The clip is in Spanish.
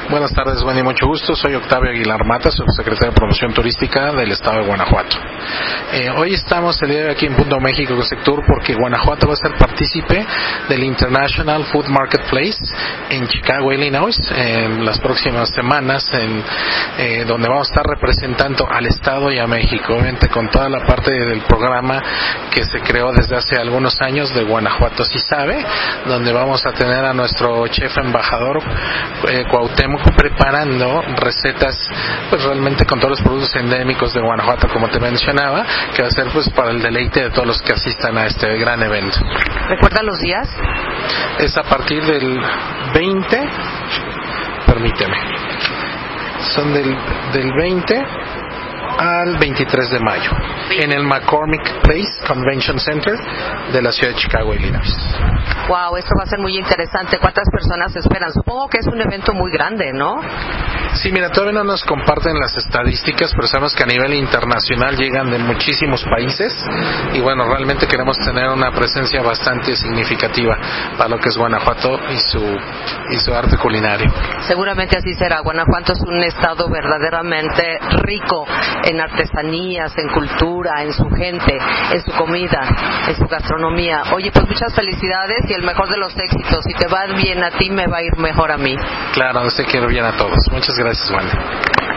Buenas tardes, Wendy, mucho gusto. Soy Octavio Aguilar Mata, subsecretario de Promoción Turística del Estado de Guanajuato. Hoy estamos el día de hoy aquí en Punto México Sector porque Guanajuato va a ser partícipe del International Food Marketplace en Chicago, Illinois, en las próximas semanas, donde vamos a estar representando al Estado y a México, obviamente con toda la parte del programa que se creó desde hace algunos años de Guanajuato Sí Sabe, donde vamos a tener a nuestro chef embajador Cuauhtémoc preparando recetas pues realmente con todos los productos endémicos de Guanajuato, como te mencionaba, que va a ser pues para el deleite de todos los que asistan a este gran evento. ¿Recuerda los días? Es a partir del 20, permíteme, son del 20 al 23 de mayo en el McCormick Place Convention Center de la ciudad de Chicago, Illinois. Wow, esto va a ser muy interesante. ¿Cuántas personas esperan? Supongo que es un evento muy grande, ¿no? Sí, mira, todavía no nos comparten las estadísticas, pero sabemos que a nivel internacional llegan de muchísimos países y bueno, realmente queremos tener una presencia bastante significativa para lo que es Guanajuato y su arte culinario. Seguramente así será. Guanajuato es un estado verdaderamente rico en artesanías, en cultura, en su gente, en su comida, en su gastronomía. Oye, pues muchas felicidades y el mejor de los éxitos. Si te va bien a ti, me va a ir mejor a mí. Claro, sé que ir bien a todos. Muchas gracias, Wanda.